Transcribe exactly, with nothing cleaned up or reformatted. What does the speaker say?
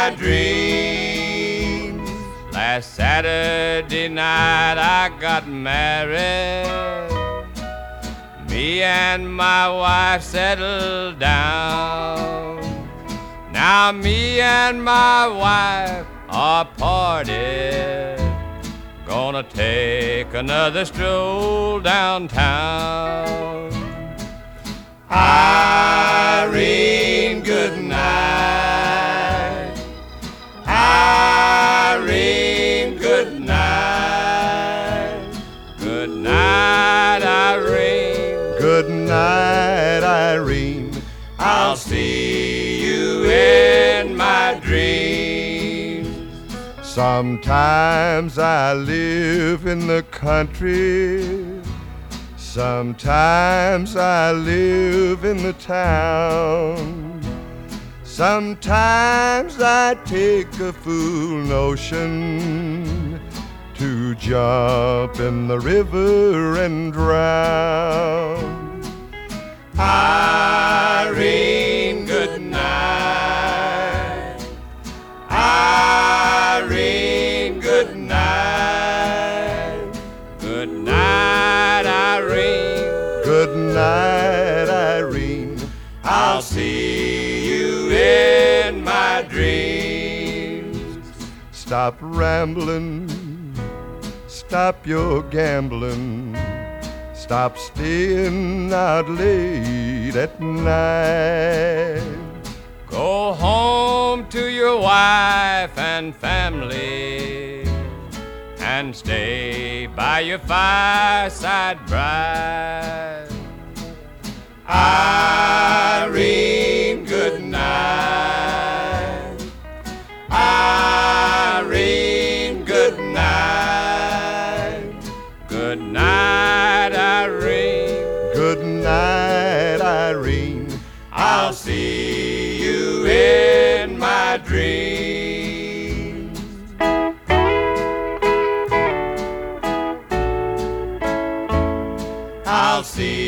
my dreams. Last Saturday night I got married. Me and my wife settled down. Now me and my wife are parted. Gonna take another stroll downtown. Irene, good night. Irene, good night. Good night, Irene. Good night, Irene. I'll see you in my dreams. Sometimes I live in the country. Sometimes I live in the town. Sometimes I take a fool notion to jump in the river and drown. Irene, good night. Irene, good night. Good night, Irene. Good night, Irene. I'll see you in my dreams. Stop rambling, stop your gambling, stop staying out late at night. Go home to your wife and family and stay by your fireside bride. Irene, good night. Irene, good night. Good night, Irene. Good night, Irene. I'll see you in my dreams. I'll see